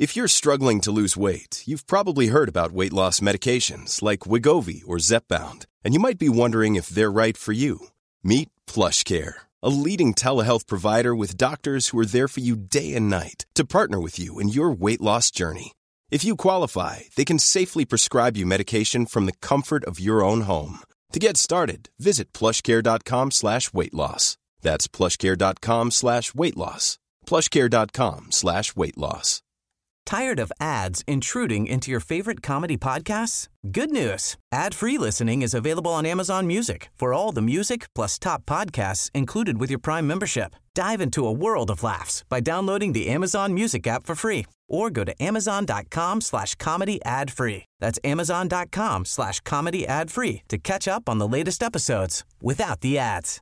If you're struggling to lose weight, you've probably heard about weight loss medications like Wegovy or Zepbound, and you might be wondering if they're right for you. Meet PlushCare, a leading telehealth provider with doctors who are there for you day and night to partner with you in your weight loss journey. If you qualify, they can safely prescribe you medication from the comfort of your own home. To get started, visit plushcare.com/weightloss. That's plushcare.com/weightloss. plushcare.com/weightloss. Tired of ads intruding into your favorite comedy podcasts? Good news. Ad-free listening is available on Amazon Music for all the music plus top podcasts included with your Prime membership. Dive into a world of laughs by downloading the Amazon Music app for free or go to amazon.com/comedy ad-free. That's amazon.com/comedy ad-free to catch up on the latest episodes without the ads.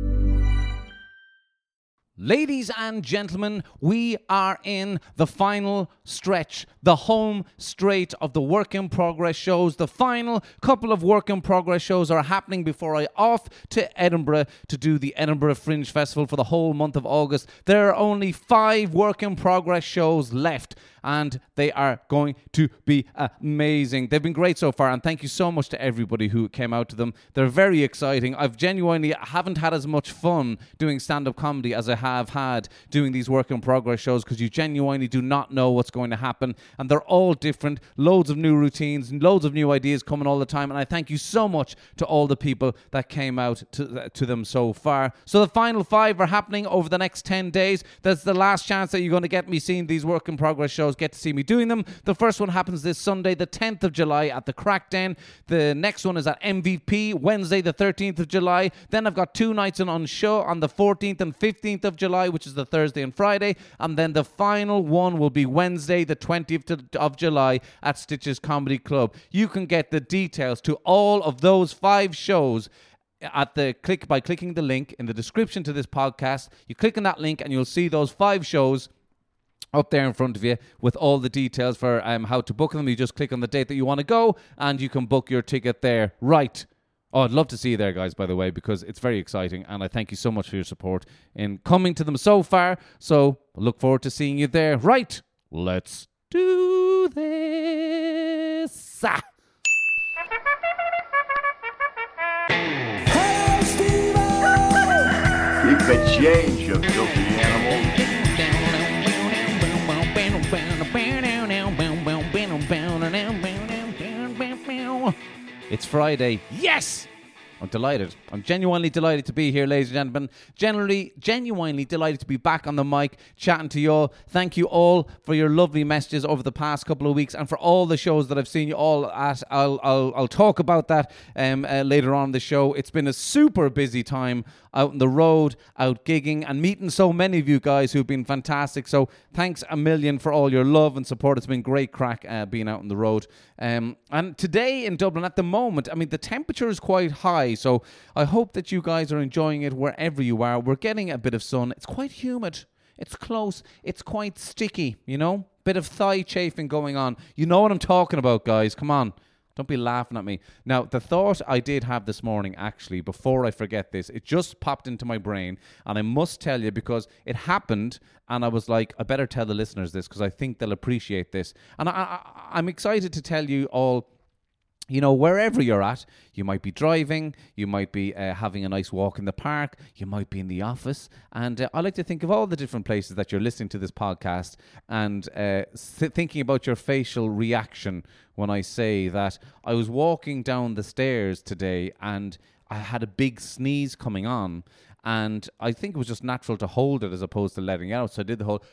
Ladies and gentlemen, we are in the final stretch, the home straight of the Work in Progress shows. The final couple of Work in Progress shows are happening before I off to Edinburgh to do the Edinburgh Fringe Festival for the whole month of August. There are only 5 Work in Progress shows left, and they are going to be amazing. They've been great so far, and thank you so much to everybody who came out to them. They're very exciting. I've genuinely haven't had as much fun doing stand-up comedy as I have had doing these Work in Progress shows, because you genuinely do not know what's going to happen, and they're all different. Loads of new routines and loads of new ideas coming all the time, and I thank you so much to all the people that came out to them so far. So the final 5 are happening over the next 10 days. That's the last chance that you're going to get me seeing these Work in Progress shows, get to see me doing them. The first one happens this Sunday, the 10th of July at the Crackden. The next one is at MVP, Wednesday the 13th of July. Then I've got 2 nights on show on the 14th and 15th of July, which is the Thursday and Friday. And then the final one will be Wednesday the 20th of July at Stitches Comedy Club. You can get the details to all of those 5 shows at the by clicking the link in the description to this podcast. You click on that link and you'll see those 5 shows up there in front of you with all the details for how to book them. You just click on the date that you want to go and you can book your ticket there. Right. Oh, I'd love to see you there, guys, by the way, because it's very exciting, and I thank you so much for your support in coming to them so far. So I look forward to seeing you there. Right. Let's do this. Hello, Steve-O! Keep the change, you filthy animal. It's Friday. Yes! I'm delighted. I'm genuinely delighted to be here, ladies and gentlemen. Genuinely delighted to be back on the mic, chatting to you all. Thank you all for your lovely messages over the past couple of weeks, and for all the shows that I've seen you all at. I'll talk about that later on in the show. It's been a super busy time out on the road, out gigging, and meeting so many of you guys who've been fantastic. So thanks a million for all your love and support. It's been great crack being out on the road. And today in Dublin, at the moment, I mean, the temperature is quite high, so I hope that you guys are enjoying it wherever you are. We're getting a bit of sun. It's quite humid. It's close. It's quite sticky, you know? Bit of thigh chafing going on. You know what I'm talking about, guys. Come on. Don't be laughing at me. Now, the thought I did have this morning, actually, before I forget this, it just popped into my brain, and I must tell you because it happened, and I was like, I better tell the listeners this because I think they'll appreciate this. And I'm excited to tell you all, you know, wherever you're at, you might be driving, you might be having a nice walk in the park, you might be in the office, and I like to think of all the different places that you're listening to this podcast and thinking about your facial reaction when I say that I was walking down the stairs today and I had a big sneeze coming on, and I think it was just natural to hold it as opposed to letting it out, so I did the whole,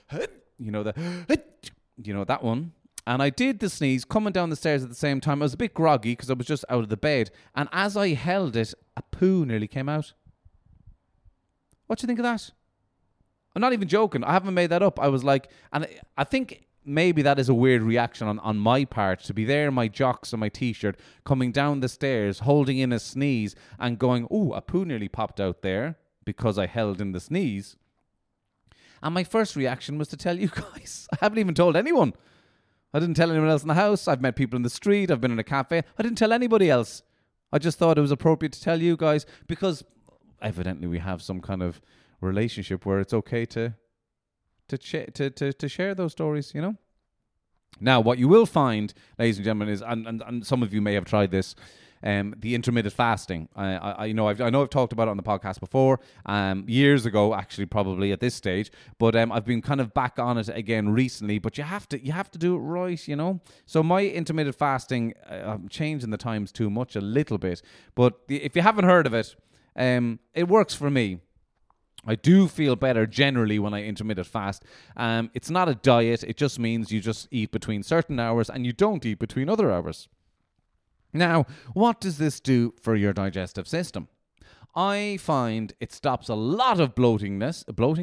that one. And I did the sneeze coming down the stairs at the same time. I was a bit groggy because I was just out of the bed. And as I held it, a poo nearly came out. What do you think of that? I'm not even joking. I haven't made that up. I was like, and I think maybe that is a weird reaction on my part, to be there in my jocks and my T-shirt, coming down the stairs, holding in a sneeze and going, ooh, a poo nearly popped out there because I held in the sneeze. And my first reaction was to tell you guys. I haven't even told anyone. I didn't tell anyone else in the house. I've met people in the street. I've been in a cafe. I didn't tell anybody else. I just thought it was appropriate to tell you guys because evidently we have some kind of relationship where it's okay to share those stories, you know? Now, what you will find, ladies and gentlemen, is, and some of you may have tried this, the intermittent fasting. I know I've talked about it on the podcast before, years ago, actually, probably at this stage. But I've been kind of back on it again recently. But you have to do it right, you know. So my intermittent fasting, I'm changing the times too much a little bit. But if you haven't heard of it, it works for me. I do feel better generally when I intermittent fast. It's not a diet. It just means you just eat between certain hours and you don't eat between other hours. Now, what does this do for your digestive system? I find it stops a lot of bloatedness.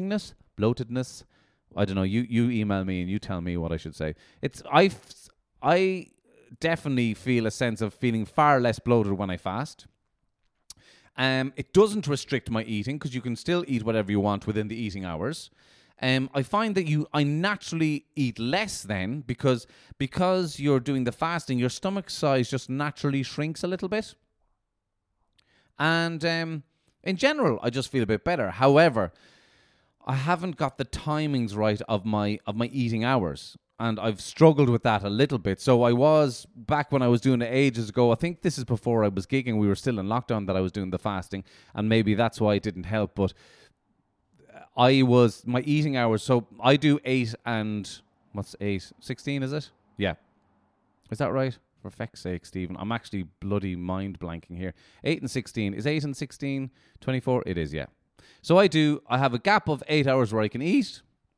I don't know. You email me and you tell me what I should say. I definitely feel a sense of feeling far less bloated when I fast. It doesn't restrict my eating because you can still eat whatever you want within the eating hours. I find that I naturally eat less then because you're doing the fasting, your stomach size just naturally shrinks a little bit. And in general, I just feel a bit better. However, I haven't got the timings right of my eating hours. And I've struggled with that a little bit. So I was, back when I was doing it ages ago, I think this is before I was gigging, we were still in lockdown, that I was doing the fasting. And maybe that's why it didn't help. But my eating hours, so I do 8 and, what's 8? 16, is it? Yeah. Is that right? For feck's sake, Stephen. I'm actually bloody mind blanking here. 8 and 16. Is 8 and 16 24? It is, yeah. So I have a gap of 8 hours where I can eat.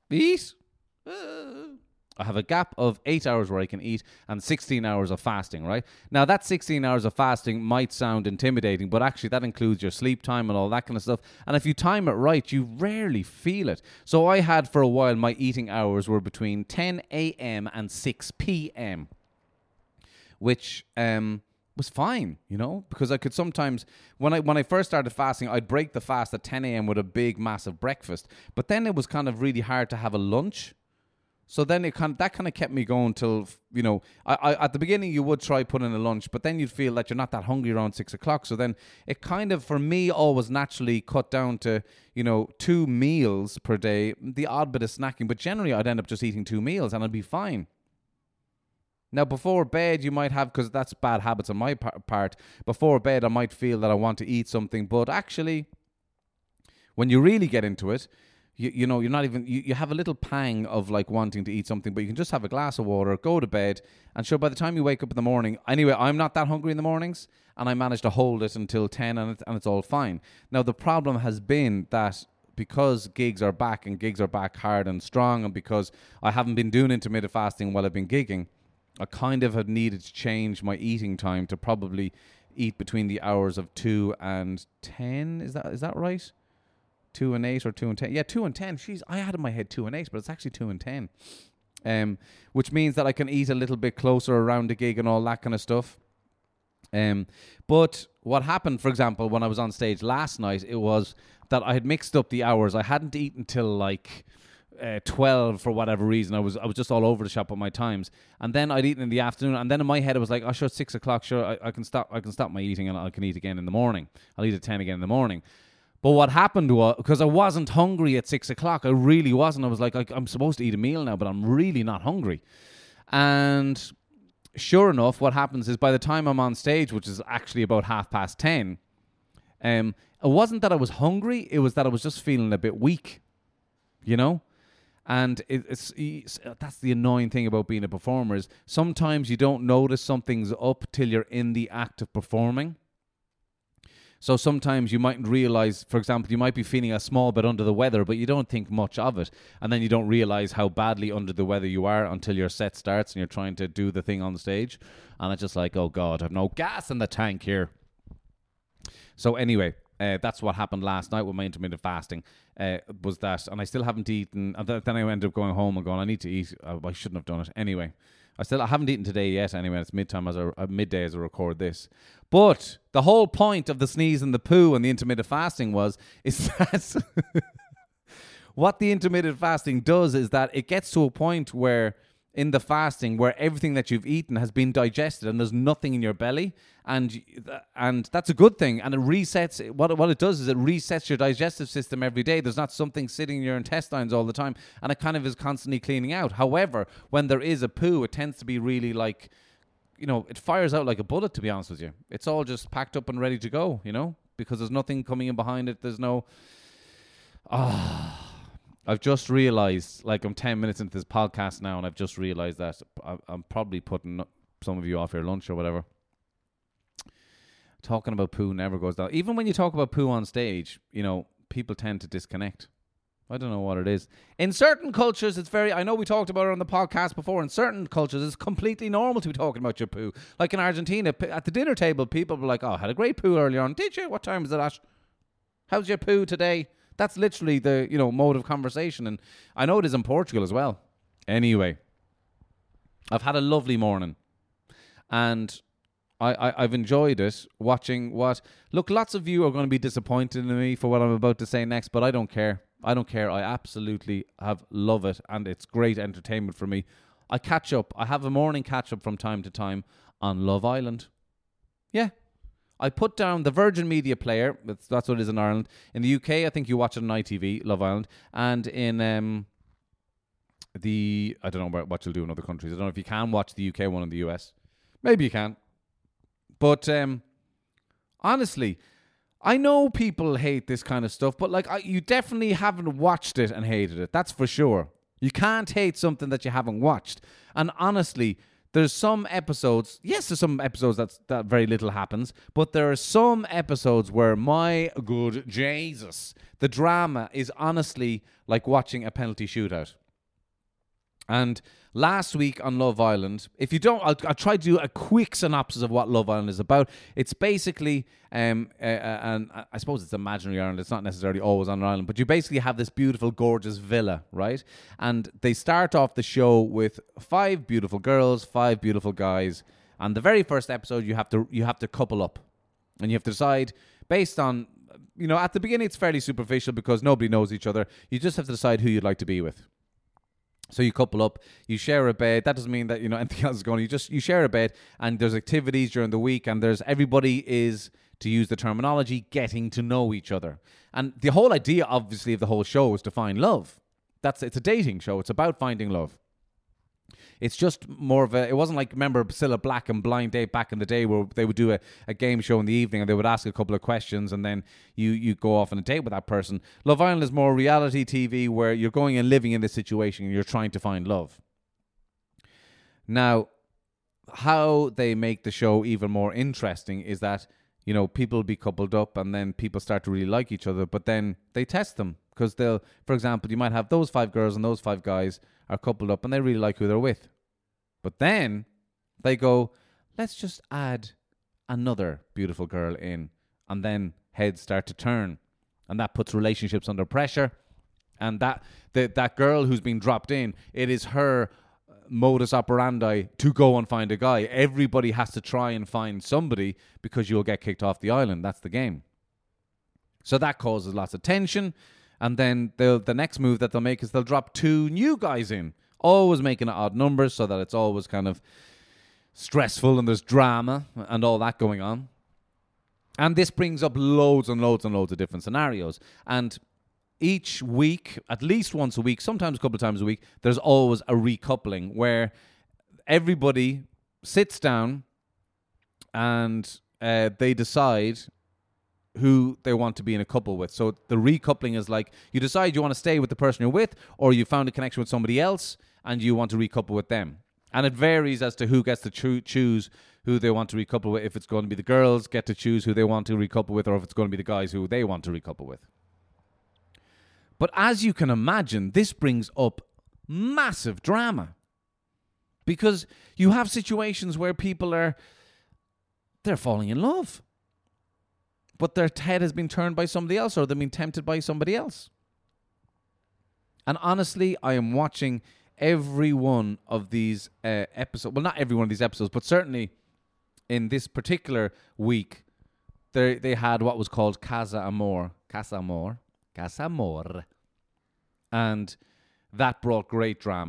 I have a gap of 8 hours where I can eat and 16 hours of fasting, right? Now, that 16 hours of fasting might sound intimidating, but actually that includes your sleep time and all that kind of stuff. And if you time it right, you rarely feel it. So I had for a while, my eating hours were between 10 a.m. and 6 p.m., which was fine, you know, because I could sometimes, when I first started fasting, I'd break the fast at 10 a.m. with a big, massive breakfast. But then it was kind of really hard to have a lunch. So then that kind of kept me going till, you know, I at the beginning you would try putting a lunch, but then you'd feel that you're not that hungry around 6 o'clock. So then it kind of, for me, always naturally cut down to, you know, 2 meals per day, the odd bit of snacking. But generally I'd end up just eating 2 meals and I'd be fine. Now, before bed, you might have, because that's bad habits on my part, before bed I might feel that I want to eat something. But actually, when you really get into it, you know, you're not even, you have a little pang of like wanting to eat something, but you can just have a glass of water, go to bed, and sure, by the time you wake up in the morning, anyway, I'm not that hungry in the mornings, and I manage to hold it until 10, and it's all fine. Now, the problem has been that because gigs are back hard and strong, and because I haven't been doing intermittent fasting while I've been gigging, I kind of have needed to change my eating time to probably eat between the hours of 2 and 10. Is that right? 2 and 8 or 2 and 10? Yeah, 2 and 10. Jeez, I had in my head 2 and 8, but it's actually 2 and 10. Which means that I can eat a little bit closer around the gig and all that kind of stuff. But what happened, for example, when I was on stage last night, it was that I had mixed up the hours. I hadn't eaten till like 12 for whatever reason. I was just all over the shop with my times, and then I'd eaten in the afternoon, and then in my head I was like, oh sure, 6 o'clock, sure, I can stop my eating and I can eat again in the morning. I'll eat at 10 again in the morning. But what happened was, because I wasn't hungry at 6 o'clock, I really wasn't. I was like, I'm supposed to eat a meal now, but I'm really not hungry. And sure enough, what happens is by the time I'm on stage, which is actually about 10:30, it wasn't that I was hungry, it was that I was just feeling a bit weak, you know? And it's that's the annoying thing about being a performer, is sometimes you don't notice something's up till you're in the act of performing. So sometimes you mightn't realize, for example, you might be feeling a small bit under the weather, but you don't think much of it. And then you don't realize how badly under the weather you are until your set starts and you're trying to do the thing on the stage. And it's just like, oh God, I've no gas in the tank here. So anyway, that's what happened last night with my intermittent fasting, was that, and I still haven't eaten. And then I ended up going home and going, I need to eat. I shouldn't have done it. Anyway, I haven't eaten today yet. Anyway, it's midday as I record this. But the whole point of the sneeze and the poo and the intermittent fasting is that what the intermittent fasting does is that it gets to a point where in the fasting where everything that you've eaten has been digested and there's nothing in your belly, and that's a good thing, and it resets. What it does is it resets your digestive system every day. There's not something sitting in your intestines all the time, and it kind of is constantly cleaning out. However, when there is a poo, it tends to be really like, it fires out like a bullet, to be honest with you. It's all just packed up and ready to go, because there's nothing coming in behind it. There's no... I've just realised, like, I'm 10 minutes into this podcast now, and I've just realised that I'm probably putting some of you off your lunch or whatever. Talking about poo never goes down. Even when you talk about poo on stage, people tend to disconnect. I don't know what it is. In certain cultures, it's very... I know we talked about it on the podcast before. In certain cultures, it's completely normal to be talking about your poo. Like in Argentina, at the dinner table, people were like, oh, I had a great poo earlier on. Did you? What time is it at? How's your poo today? That's literally the, mode of conversation. And I know it is in Portugal as well. Anyway, I've had a lovely morning. And I've enjoyed it, watching what... Look, lots of you are going to be disappointed in me for what I'm about to say next, but I don't care. I absolutely love it, and it's great entertainment for me. I have a morning catch-up from time to time on Love Island. Yeah. I put down the Virgin Media Player. That's what it is in Ireland. In the UK, I think you watch it on ITV, Love Island. And in I don't know what you'll do in other countries. I don't know if you can watch the UK one in the US. Maybe you can. But honestly, I know people hate this kind of stuff, but you definitely haven't watched it and hated it. That's for sure. You can't hate something that you haven't watched. And honestly... There's some episodes, yes, there's some episodes that very little happens, but there are some episodes where, my good Jesus, the drama is honestly like watching a penalty shootout. And last week on Love Island, if you don't, I'll try to do a quick synopsis of what Love Island is about. It's basically, and I suppose it's imaginary Ireland. It's not necessarily always on an island, but you basically have this beautiful, gorgeous villa, right? And they start off the show with 5 beautiful girls, 5 beautiful guys. And the very first episode, you have to couple up, and you have to decide based on, at the beginning it's fairly superficial because nobody knows each other. You just have to decide who you'd like to be with. So you couple up, you share a bed. That doesn't mean that, anything else is going on. You share a bed, and there's activities during the week, and everybody is, to use the terminology, getting to know each other. And the whole idea, obviously, of the whole show is to find love. It's a dating show. It's about finding love. It's just more of it wasn't like, remember Cilla Black and Blind Date back in the day where they would do a game show in the evening and they would ask a couple of questions and then you go off on a date with that person. Love Island is more reality TV where you're going and living in this situation and you're trying to find love. Now, how they make the show even more interesting is that, people will be coupled up and then people start to really like each other, but then they test them because for example, you might have those 5 girls and those 5 guys are coupled up and they really like who they're with. But then they go, let's just add another beautiful girl in. And then heads start to turn. And that puts relationships under pressure. And that girl who's been dropped in, it is her modus operandi to go and find a guy. Everybody has to try and find somebody because you'll get kicked off the island. That's the game. So that causes lots of tension. And then the next move that they'll make is they'll drop 2 new guys in, always making it odd numbers so that it's always kind of stressful and there's drama and all that going on. And this brings up loads and loads and loads of different scenarios. And each week, at least once a week, sometimes a couple of times a week, there's always a recoupling where everybody sits down and they decide who they want to be in a couple with. So the recoupling is like you decide you want to stay with the person you're with, or you found a connection with somebody else and you want to recouple with them. And it varies as to who gets to choose who they want to recouple with. If it's going to be the girls get to choose who they want to recouple with, or if it's going to be the guys who they want to recouple with. But as you can imagine, this brings up massive drama. Because you have situations where people they're falling in love. But their head has been turned by somebody else, or they've been tempted by somebody else. And honestly, I am watching every one of these episodes. Well, not every one of these episodes, but certainly in this particular week, they had what was called Casa Amor. And that brought great drama.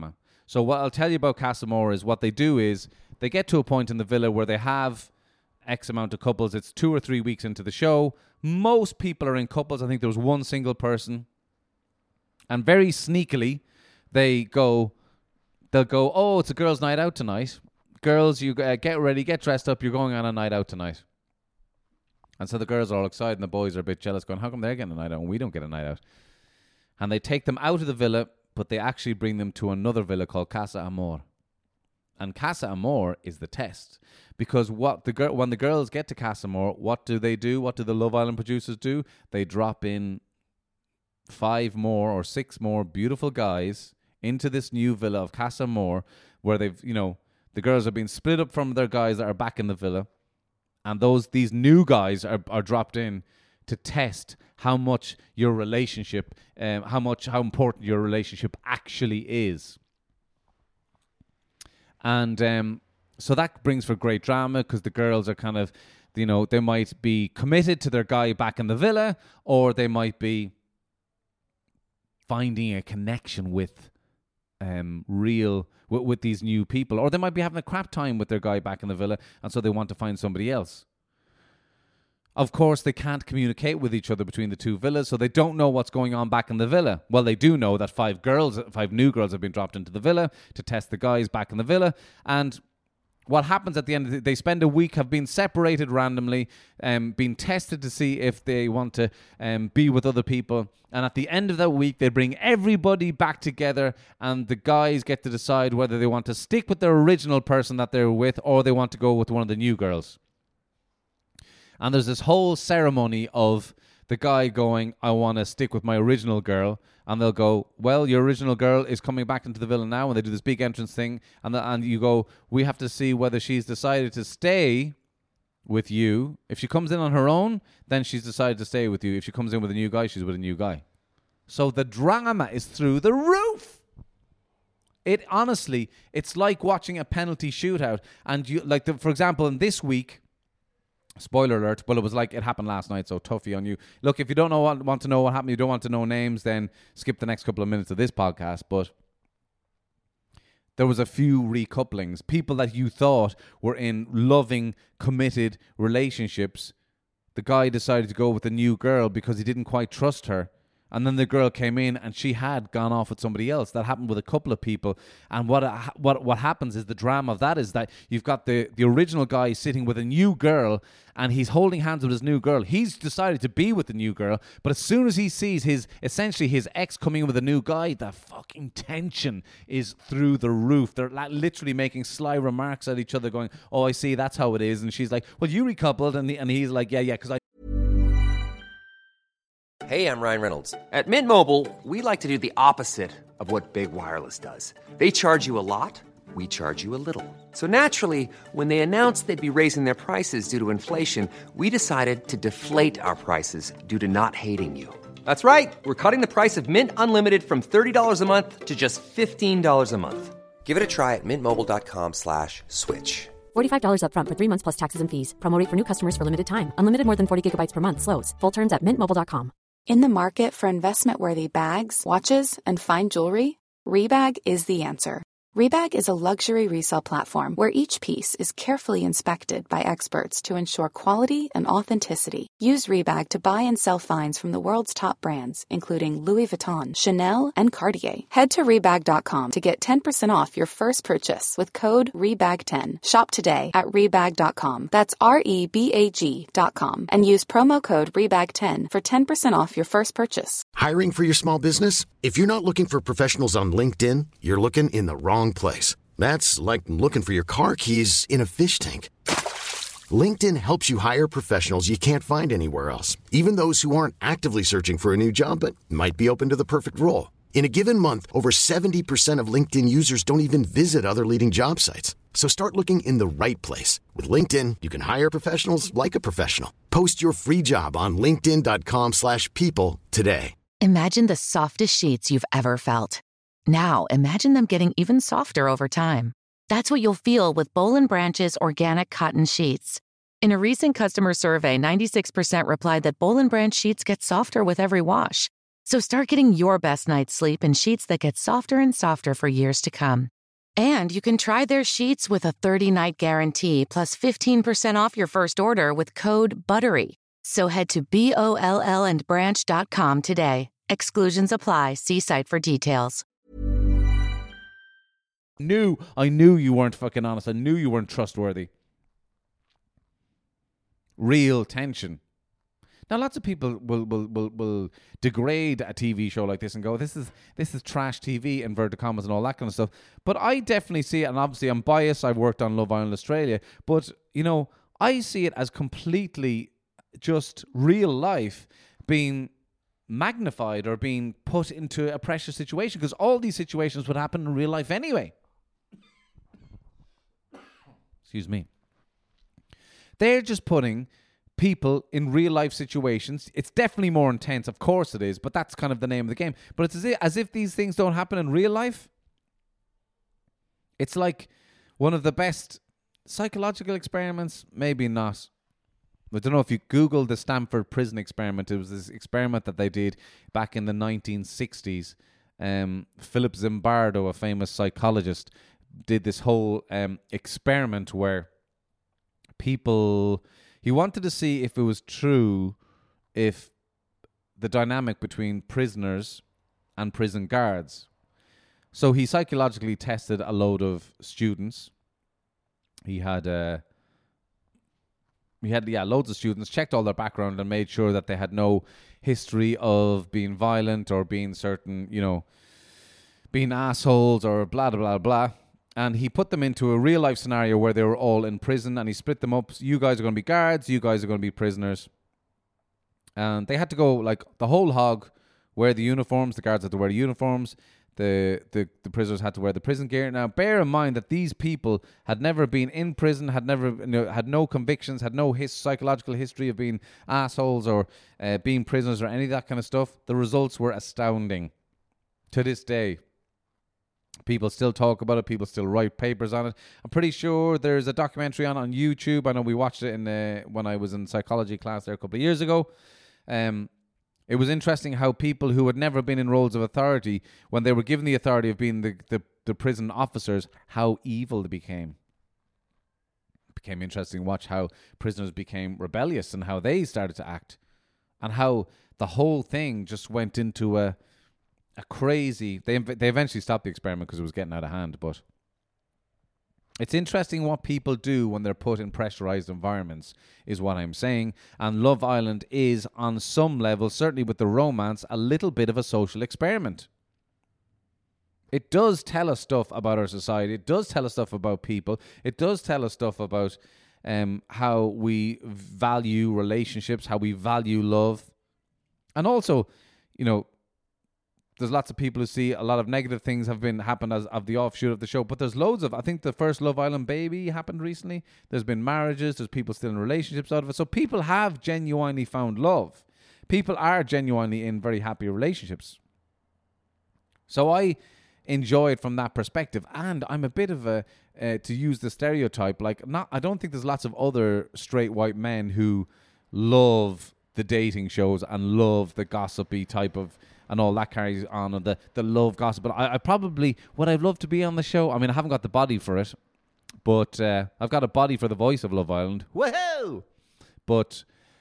So what I'll tell you about Casamore is what they do is they get to a point in the villa where they have X amount of couples. It's 2 or 3 weeks into the show. Most people are in couples. I think there was one single person. And very sneakily, they'll go, oh, it's a girls' night out tonight. Girls, you get ready, get dressed up. You're going on a night out tonight. And so the girls are all excited and the boys are a bit jealous going, how come they're getting a night out and we don't get a night out? And they take them out of the villa, but they actually bring them to another villa called Casa Amor. And Casa Amor is the test. Because when the girls get to Casa Amor, what do they do? What do the Love Island producers do? They drop in 5 more or 6 more beautiful guys into this new villa of Casa Amor, where they've, the girls are being split up from their guys that are back in the villa. And these new guys are dropped in to test how much your relationship, how important your relationship actually is. And so that brings for great drama because the girls are kind of, they might be committed to their guy back in the villa, or they might be finding a connection with with these new people, or they might be having a crap time with their guy back in the villa, and so they want to find somebody else. Of course, they can't communicate with each other between the 2 villas, so they don't know what's going on back in the villa. Well, they do know that 5 new girls have been dropped into the villa to test the guys back in the villa. And what happens at the end of the day, they spend a week, have been separated randomly, being tested to see if they want to be with other people. And at the end of that week, they bring everybody back together, and the guys get to decide whether they want to stick with their original person that they're with, or they want to go with one of the new girls. And there's this whole ceremony of the guy going, I want to stick with my original girl. And they'll go, well, your original girl is coming back into the villa now. And they do this big entrance thing. And you go, we have to see whether she's decided to stay with you. If she comes in on her own, then she's decided to stay with you. If she comes in with a new guy, she's with a new guy. So the drama is through the roof. Honestly, it's like watching a penalty shootout. And for example, in this week, spoiler alert, well, it happened last night, so toughy on you. Look, if you don't want to know what happened, you don't want to know names, then skip the next couple of minutes of this podcast. But there was a few recouplings. People that you thought were in loving, committed relationships. The guy decided to go with a new girl because he didn't quite trust her. And then the girl came in and she had gone off with somebody else. That happened with a couple of people. And what happens is the drama of that is that you've got the original guy sitting with a new girl and he's holding hands with his new girl. He's decided to be with the new girl. But as soon as he sees his ex coming in with a new guy, the fucking tension is through the roof. They're literally making sly remarks at each other going, oh, I see, that's how it is. And she's like, well, you recoupled. And he's like, yeah, because I... Hey, I'm Ryan Reynolds. At Mint Mobile, we like to do the opposite of what Big Wireless does. They charge you a lot, we charge you a little. So naturally, when they announced they'd be raising their prices due to inflation, we decided to deflate our prices due to not hating you. That's right. We're cutting the price of Mint Unlimited from $30 a month to just $15 a month. Give it a try at mintmobile.com/switch. $45 up front for 3 months plus taxes and fees. Promo rate for new customers for limited time. Unlimited more than 40 gigabytes per month. Slows full terms at mintmobile.com. In the market for investment-worthy bags, watches, and fine jewelry, Rebag is the answer. Rebag is a luxury resale platform where each piece is carefully inspected by experts to ensure quality and authenticity. Use Rebag to buy and sell finds from the world's top brands, including Louis Vuitton, Chanel, and Cartier. Head to Rebag.com to get 10% off your first purchase with code REBAG10. Shop today at Rebag.com. That's REBAG.com. And use promo code REBAG10 for 10% off your first purchase. Hiring for your small business? If you're not looking for professionals on LinkedIn, you're looking in the wrong place. That's like looking for your car keys in a fish tank. LinkedIn helps you hire professionals you can't find anywhere else, even those who aren't actively searching for a new job but might be open to the perfect role. In a given month, over 70% of LinkedIn users don't even visit other leading job sites. So start looking in the right place. With LinkedIn, you can hire professionals like a professional. Post your free job on linkedin.com/people today. Imagine the softest sheets you've ever felt. Now, imagine them getting even softer over time. That's what you'll feel with Boll & Branch's organic cotton sheets. In a recent customer survey, 96% replied that Boll & Branch sheets get softer with every wash. So start getting your best night's sleep in sheets that get softer and softer for years to come. And you can try their sheets with a 30-night guarantee plus 15% off your first order with code BUTTERY. So head to BOLLandbranch.com today. Exclusions apply. See site for details. I knew you weren't fucking honest. I knew you weren't trustworthy. Real tension. Now, lots of people will degrade a TV show like this and go, this is trash TV, inverted commas, and all that kind of stuff. But I definitely see it, and obviously I'm biased. I've worked on Love Island Australia. But, you know, I see it as completely just real life being magnified or being put into a pressure situation, because all these situations would happen in real life anyway. Excuse me. They're just putting people in real life situations. It's definitely more intense, of course it is, but that's kind of the name of the game. But it's as if these things don't happen in real life. It's like one of the best psychological experiments, maybe not. I don't know if you Google the Stanford prison experiment. It was this experiment that they did back in the 1960s. Philip Zimbardo, a famous psychologist, did this whole experiment where people... He wanted to see if it was true, if the dynamic between prisoners and prison guards. So he psychologically tested a load of students. He had loads of students, checked all their background and made sure that they had no history of being violent or being certain, you know, being assholes or blah, blah, blah, blah. And he put them into a real-life scenario where they were all in prison, and he split them up. So you guys are going to be guards, you guys are going to be prisoners. And they had to go, like, the whole hog, wear the uniforms. The guards had to wear the uniforms. The prisoners had to wear the prison gear. Now, bear in mind that these people had never been in prison, had no convictions, had no psychological history of being assholes or being prisoners or any of that kind of stuff. The results were astounding. To this day, people still talk about it. People still write papers on it. I'm pretty sure there's a documentary on YouTube. I know we watched it when I was in psychology class there a couple of years ago. It was interesting how people who had never been in roles of authority, when they were given the authority of being the prison officers, how evil they became. It became interesting to watch how prisoners became rebellious and how they started to act, and how the whole thing just went into a crazy... They eventually stopped the experiment because it was getting out of hand, but it's interesting what people do when they're put in pressurized environments, is what I'm saying. And Love Island is, on some level, certainly with the romance, a little bit of a social experiment. It does tell us stuff about our society. It does tell us stuff about people. It does tell us stuff about how we value relationships, how we value love. And also, you know, there's lots of people who see a lot of negative things have happened as of the offshoot of the show, but there's loads of... I think the first Love Island baby happened recently. There's been marriages. There's people still in relationships out of it. So people have genuinely found love. People are genuinely in very happy relationships. So I enjoy it from that perspective, and I'm a bit of a to use the stereotype, like, I don't think there's lots of other straight white men who love the dating shows and love the gossipy type of... and all that carries on, and the love gossip. But I probably would have loved to be on the show. I mean, I haven't got the body for it, but I've got a body for the voice of Love Island. Woohoo! But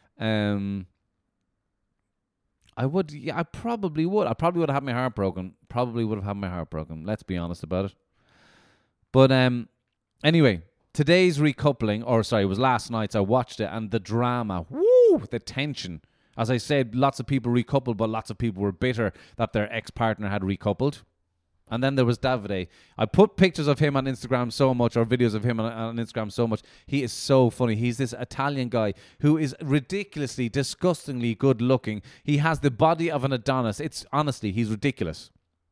I probably would. I probably would have had my heart broken. Let's be honest about it. But anyway, today's recoupling, it was last night's. I watched it, and the drama, the tension. As I said, lots of people recoupled, but lots of people were bitter that their ex-partner had recoupled. And then there was Davide. I put pictures of him on Instagram so much, or videos of him on Instagram so much. He is so funny. He's this Italian guy who is ridiculously, disgustingly good looking. He has the body of an Adonis. Honestly, he's ridiculous.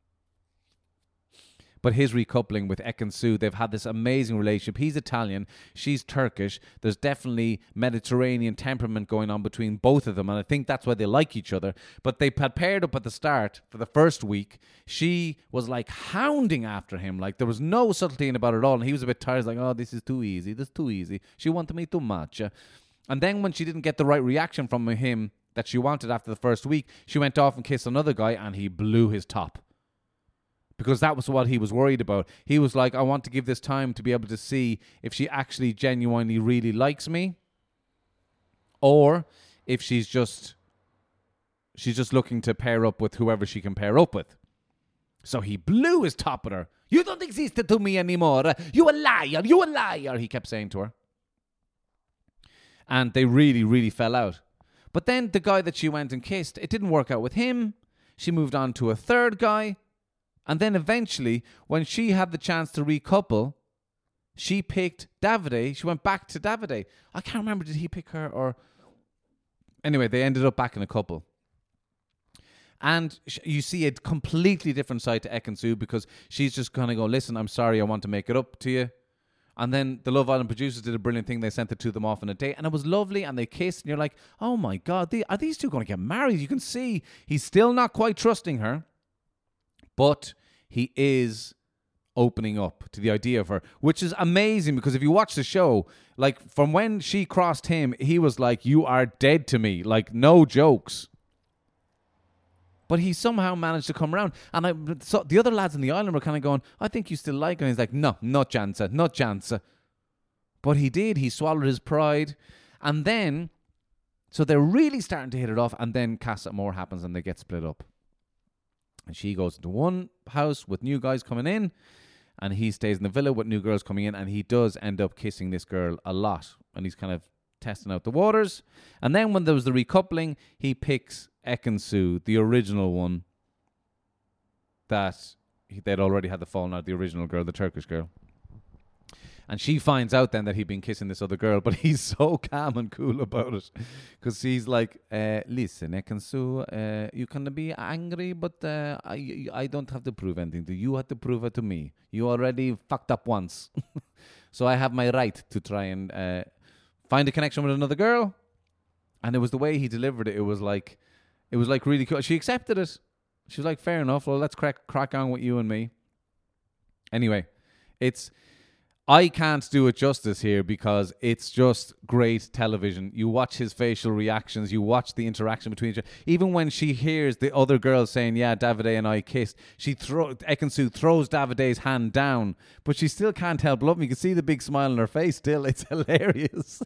But his recoupling with Ekin-Su, they've had this amazing relationship. He's Italian, she's Turkish. There's definitely Mediterranean temperament going on between both of them, and I think that's why they like each other. But they had paired up at the start for the first week. She was like hounding after him, like there was no subtlety about it at all, and he was a bit tired, like, oh, this is too easy. She wanted me too much. And then when she didn't get the right reaction from him that she wanted after the first week, she went off and kissed another guy, and he blew his top. because that was what he was worried about. He was like, I want to give this time to be able to see if she actually genuinely really likes me, or if she's just looking to pair up with whoever she can pair up with. So he blew his top at her. You don't exist to me anymore. You a liar. You a liar, he kept saying to her. And they really, really fell out. But then the guy that she went and kissed, it didn't work out with him. She moved on to a third guy. And then eventually, when she had the chance to recouple, she picked Davide. She went back to Davide. I can't remember, did he pick her or... Anyway, they ended up back in a couple. And you see a completely different side to Ekin-Su, because she's just going to go, listen, I'm sorry, I want to make it up to you. And then the Love Island producers did a brilliant thing. They sent the two of them off on a date, and it was lovely, and they kissed, and you're like, oh my God, are these two going to get married? You can see he's still not quite trusting her. But he is opening up to the idea of her, which is amazing, because if you watch the show, like from when she crossed him, he was like, you are dead to me. Like, no jokes. But he somehow managed to come around. And so the other lads in the island were kind of going, I think you still like her. And he's like, no, not chance. But he did. He swallowed his pride. And then, so they're really starting to hit it off. And then Casa Amor happens and they get split up. And she goes into one house with new guys coming in, and he stays in the villa with new girls coming in, and he does end up kissing this girl a lot, and he's kind of testing out the waters. And then when there was the recoupling, he picks Ekin-Su, the original one that they'd already had the falling out, the original girl, the Turkish girl. And she finds out then that he'd been kissing this other girl, but he's so calm and cool about it. Because he's like, listen, Ekin-Su, you can be angry, but I don't have to prove anything to you. You have to prove it to me. You already fucked up once. So I have my right to try and find a connection with another girl. And it was the way he delivered it. It was like really cool. She accepted it. She was like, fair enough. Well, let's crack on with you and me. Anyway, I can't do it justice here because it's just great television. You watch his facial reactions. You watch the interaction between each other. Even when she hears the other girl saying, yeah, Davide and I kissed, Ekin-Su throws Davide's hand down, but she still can't help loving. You can see the big smile on her face still. It's hilarious.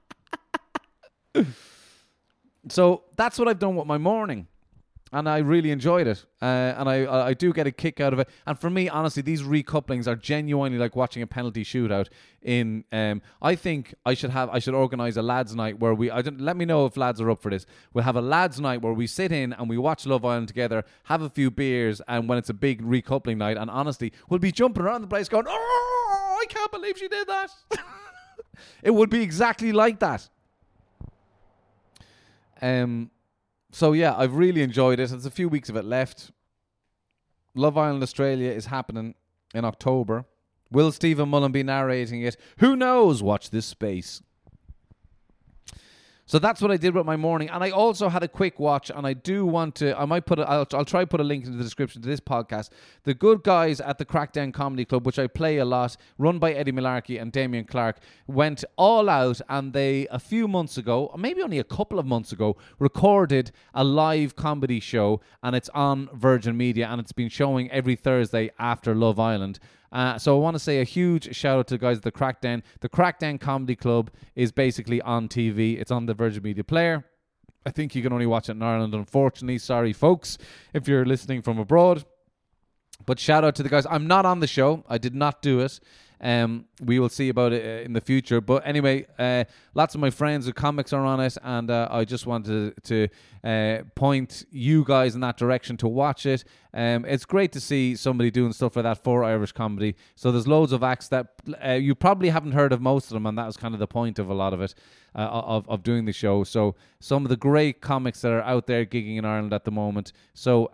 So that's what I've done with my morning. And I really enjoyed it. And I do get a kick out of it. And for me, honestly, these recouplings are genuinely like watching a penalty shootout. I think I should organise a lads' night where let me know if lads are up for this. We'll have a lads' night where we sit in and we watch Love Island together, have a few beers, and when it's a big recoupling night, and honestly, we'll be jumping around the place going, oh, I can't believe she did that. It would be exactly like that. So yeah, I've really enjoyed it. There's a few weeks of it left. Love Island Australia is happening in October. Will Stephen Mullen be narrating it? Who knows? Watch this space. So that's what I did with my morning. And I also had a quick watch, and I do want to, I'll try to put a link in the description to this podcast. The good guys at the Crackdown Comedy Club, which I play a lot, run by Eddie Malarkey and Damien Clark, went all out, and they, a few months ago, maybe only a couple of months ago, recorded a live comedy show, and it's on Virgin Media, and it's been showing every Thursday after Love Island. So I want to say a huge shout out to the guys at the Crackdown. The Crackdown Comedy Club is basically on TV. It's on the Virgin Media player. I think you can only watch it in Ireland, unfortunately. Sorry, folks, if you're listening from abroad. But shout out to the guys. I'm not on the show. I did not do it. We will see about it in the future. But anyway, lots of my friends with comics are on it, and I just wanted to point you guys in that direction to watch it. It's great to see somebody doing stuff like that for Irish comedy. So there's loads of acts that you probably haven't heard of most of them, and that was kind of the point of a lot of it, of doing the show. So some of the great comics that are out there gigging in Ireland at the moment. So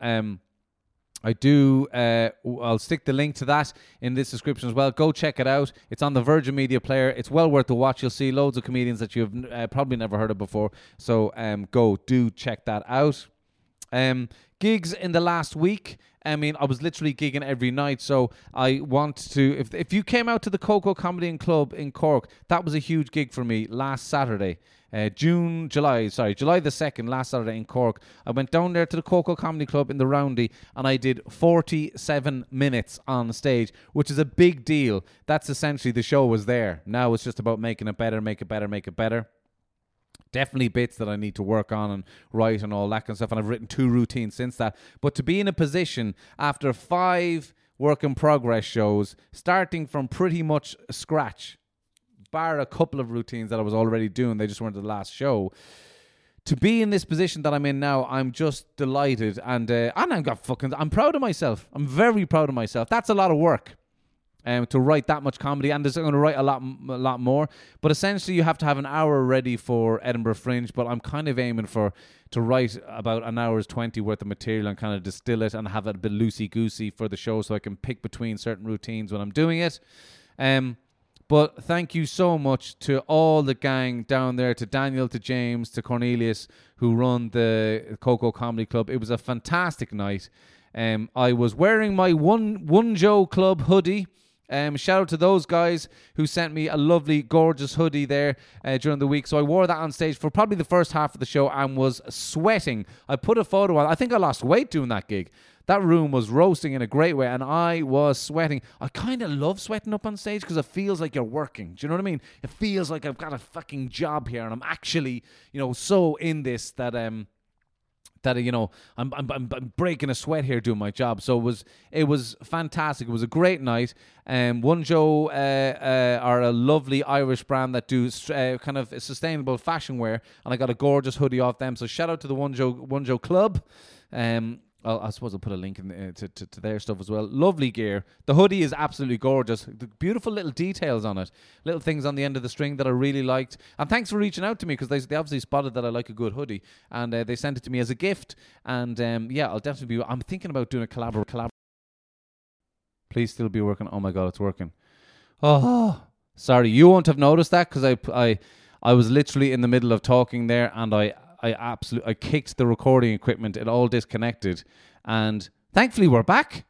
I'll stick the link to that in this description as well. Go check it out. It's on the Virgin Media player. It's well worth the watch. You'll see loads of comedians that you've probably never heard of before. So do check that out. Gigs in the last week. I mean, I was literally gigging every night, so I want to... If you came out to the Coco Comedy and Club in Cork, that was a huge gig for me last Saturday. July the 2nd, last Saturday in Cork. I went down there to the Coco Comedy Club in the Roundy, and I did 47 minutes on stage, which is a big deal. That's essentially the show was there. Now it's just about making it better, make it better, make it better. Definitely bits that I need to work on and write and all that kind of stuff. And I've written 2 routines since that. But to be in a position after 5 work in progress shows, starting from pretty much scratch, bar a couple of routines that I was already doing, they just weren't the last show. To be in this position that I'm in now, I'm just delighted. And I'm proud of myself. I'm very proud of myself. That's a lot of work. To write that much comedy, and there's going to write a lot more. But essentially, you have to have an hour ready for Edinburgh Fringe. But I'm kind of aiming to write about an hour's 20 worth of material and kind of distill it and have it a bit loosey goosey for the show, so I can pick between certain routines when I'm doing it. But thank you so much to all the gang down there, to Daniel, to James, to Cornelius, who run the Coco Comedy Club. It was a fantastic night. I was wearing my One Joe Club hoodie. Shout out to those guys who sent me a lovely, gorgeous hoodie there during the week. So I wore that on stage for probably the first half of the show and was sweating. I put a photo on. I think I lost weight doing that gig. That room was roasting in a great way, and I was sweating. I kind of love sweating up on stage because it feels like you're working. Do you know what I mean? It feels like I've got a fucking job here, and I'm actually, so in this that I'm breaking a sweat here doing my job. So it was fantastic. It was a great night. One Joe are a lovely Irish brand that do kind of sustainable fashion wear, and I got a gorgeous hoodie off them. So shout out to the One Joe Club. I suppose I'll put a link in to their stuff as well. Lovely gear. The hoodie is absolutely gorgeous. The beautiful little details on it. Little things on the end of the string that I really liked. And thanks for reaching out to me, because they obviously spotted that I like a good hoodie. And they sent it to me as a gift. And I'll definitely be... I'm thinking about doing a collab. Please still be working. Oh my God, it's working. Oh, sorry. You won't have noticed that because I was literally in the middle of talking there, and I kicked the recording equipment. It all disconnected, and thankfully we're back.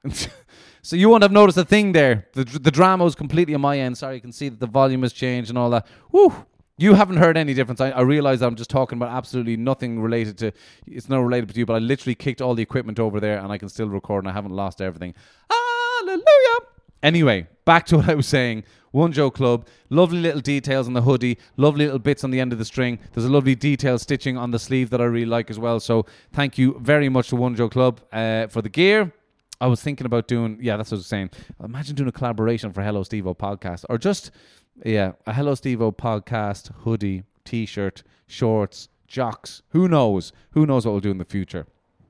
So you won't have noticed a thing there. The drama was completely on my end. Sorry, you can see that the volume has changed and all that. Woo! You haven't heard any difference. I realize I'm just talking about absolutely nothing related to... It's not related to you, but I literally kicked all the equipment over there, and I can still record, and I haven't lost everything. Hallelujah! Anyway, back to what I was saying. One Joe Club, lovely little details on the hoodie, lovely little bits on the end of the string. There's a lovely detail stitching on the sleeve that I really like as well. So thank you very much to One Joe Club for the gear. I was thinking about doing, that's what I was saying. Imagine doing a collaboration for Hello Steve-O podcast, or just, a Hello Steve-O podcast hoodie, t-shirt, shorts, jocks. Who knows? Who knows what we'll do in the future?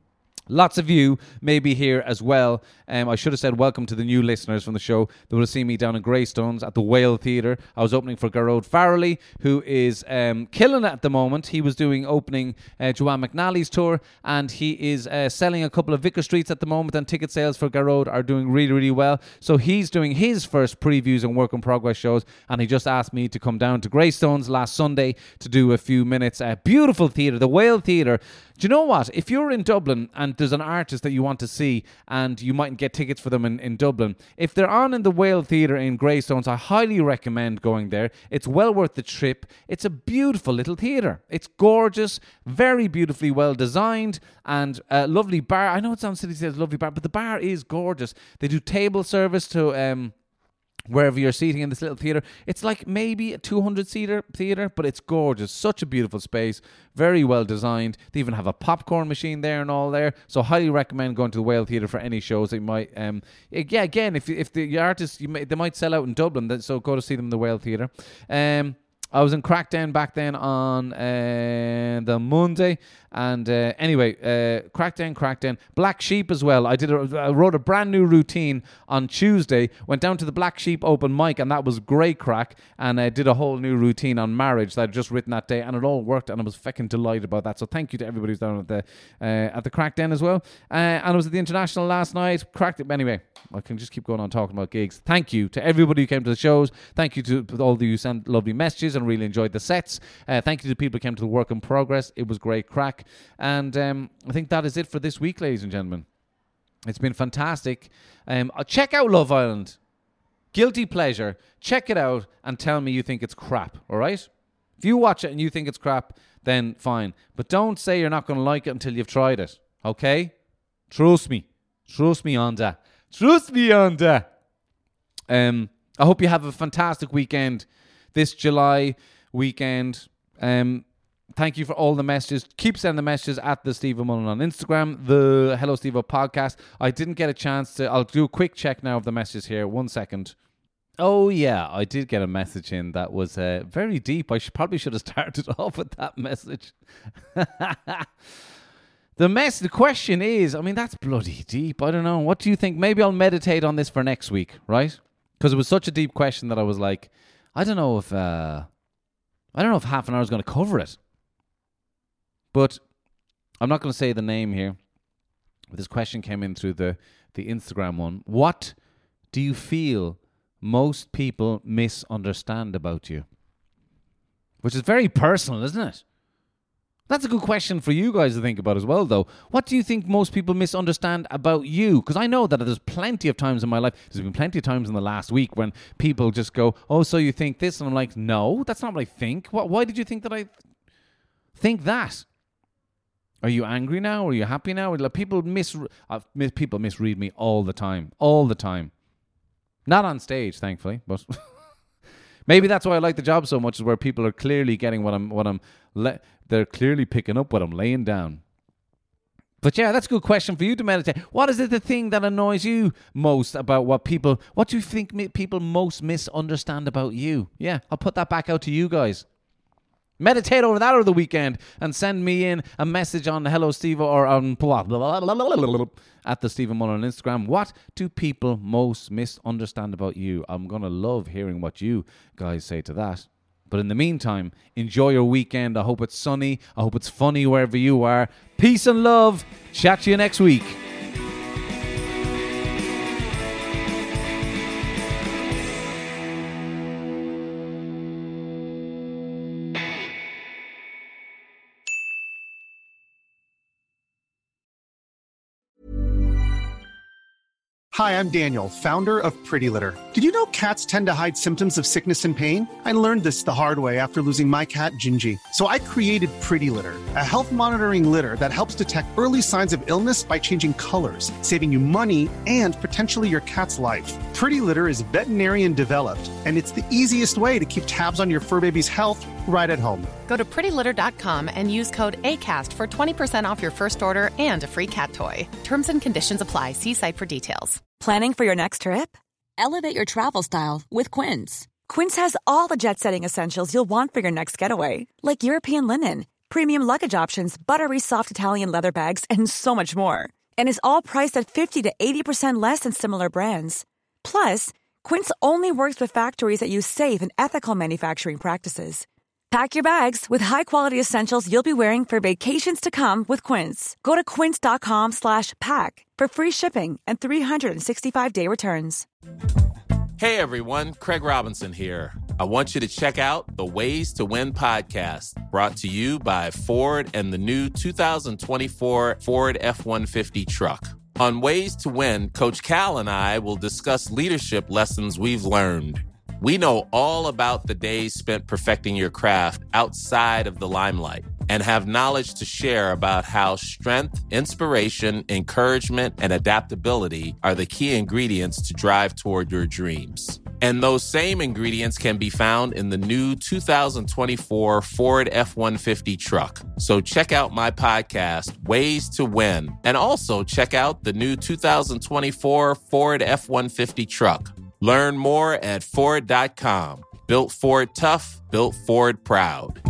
Lots of you may be here as well. I should have said welcome to the new listeners from the show that would have seen me down in Greystones at the Whale Theatre. I was opening for Garrod Farrelly, who is killing it at the moment. He was opening Joanne McNally's tour, and he is selling a couple of Vicar Streets at the moment, and ticket sales for Garrod are doing really, really well. So he's doing his first previews and work in progress shows, and he just asked me to come down to Greystones last Sunday to do a few minutes. Beautiful theatre, the Whale Theatre. Do you know what? If you're in Dublin and there's an artist that you want to see and you mightn't get tickets for them in Dublin, if they're on in the Whale Theatre in Greystones, I highly recommend going there. It's well worth the trip. It's a beautiful little theatre. It's gorgeous, very beautifully well designed, and a lovely bar. I know it sounds silly to say it's a lovely bar, but the bar is gorgeous. They do table service to... wherever you're seating in this little theatre. It's like maybe a 200-seater theatre, but it's gorgeous. Such a beautiful space. Very well designed. They even have a popcorn machine there and all there. So highly recommend going to the Whale Theatre for any shows that you might... again, if the artists, they might sell out in Dublin, so go to see them in the Whale Theatre. I was in Crackdown back then on the Monday. And anyway, Crackdown, Black Sheep as well. I wrote a brand new routine on Tuesday, went down to the Black Sheep open mic, and that was great crack. And I did a whole new routine on marriage that I'd just written that day, and it all worked, and I was fucking delighted about that. So thank you to everybody who's down at the Crackdown as well. And I was at the International last night. Anyway, I can just keep going on talking about gigs. Thank you to everybody who came to the shows. Thank you to all of you who sent lovely messages and and really enjoyed the sets. Thank you to the people who came to the Work in Progress. It was great crack. And I think that is it for this week, ladies and gentlemen. It's been fantastic. Check out Love Island. Guilty pleasure. Check it out and tell me you think it's crap, all right? If you watch it and you think it's crap, then fine. But don't say you're not going to like it until you've tried it, okay? Trust me. Trust me on that. Trust me on that. I hope you have a fantastic weekend this July weekend. Thank you for all the messages. Keep sending the messages at the Steve Mullen on Instagram, the Hello Steve podcast. I didn't get a chance to... I'll do a quick check now of the messages here. 1 second. Oh, yeah. I did get a message in that was very deep. I probably should have started off with that message. The question is... I mean, that's bloody deep. I don't know. What do you think? Maybe I'll meditate on this for next week, right? Because it was such a deep question that I was like, I don't know if half an hour is going to cover it. But I'm not going to say the name here. This question came in through the Instagram one. What do you feel most people misunderstand about you? Which is very personal, isn't it? That's a good question for you guys to think about as well, though. What do you think most people misunderstand about you? Because I know that there's plenty of times in my life, there's been plenty of times in the last week when people just go, oh, so you think this? And I'm like, no, that's not what I think. Why did you think that I think that? Are you angry now? Are you happy now? People misread me all the time. All the time. Not on stage, thankfully, but... Maybe that's why I like the job so much, is where people are clearly getting they're clearly picking up what I'm laying down. But yeah, that's a good question for you to meditate. What is the thing that annoys you most about what do you think people most misunderstand about you? Yeah, I'll put that back out to you guys. Meditate over that over the weekend and send me in a message on Hello Steve or on at the Stephen Mullen on Instagram. What do people most misunderstand about you? I'm going to love hearing what you guys say to that. But in the meantime, enjoy your weekend. I hope it's sunny. I hope it's funny wherever you are. Peace and love. Chat to you next week. Hi, I'm Daniel, founder of Pretty Litter. Did you know cats tend to hide symptoms of sickness and pain? I learned this the hard way after losing my cat, Gingy. So I created Pretty Litter, a health monitoring litter that helps detect early signs of illness by changing colors, saving you money and potentially your cat's life. Pretty Litter is veterinarian developed, and it's the easiest way to keep tabs on your fur baby's health right at home. Go to prettylitter.com and use code ACAST for 20% off your first order and a free cat toy. Terms and conditions apply. See site for details. Planning for your next trip? Elevate your travel style with Quince. Quince has all the jet-setting essentials you'll want for your next getaway, like European linen, premium luggage options, buttery soft Italian leather bags, and so much more. And is all priced at 50 to 80% less than similar brands. Plus, Quince only works with factories that use safe and ethical manufacturing practices. Pack your bags with high-quality essentials you'll be wearing for vacations to come with Quince. Go to quince.com/pack for free shipping and 365-day returns. Hey, everyone. Craig Robinson here. I want you to check out the Ways to Win podcast, brought to you by Ford and the new 2024 Ford F-150 truck. On Ways to Win, Coach Cal and I will discuss leadership lessons we've learned. We know all about the days spent perfecting your craft outside of the limelight and have knowledge to share about how strength, inspiration, encouragement, and adaptability are the key ingredients to drive toward your dreams. And those same ingredients can be found in the new 2024 Ford F-150 truck. So check out my podcast, Ways to Win, and also check out the new 2024 Ford F-150 truck. Learn more at Ford.com. Built Ford tough, built Ford proud.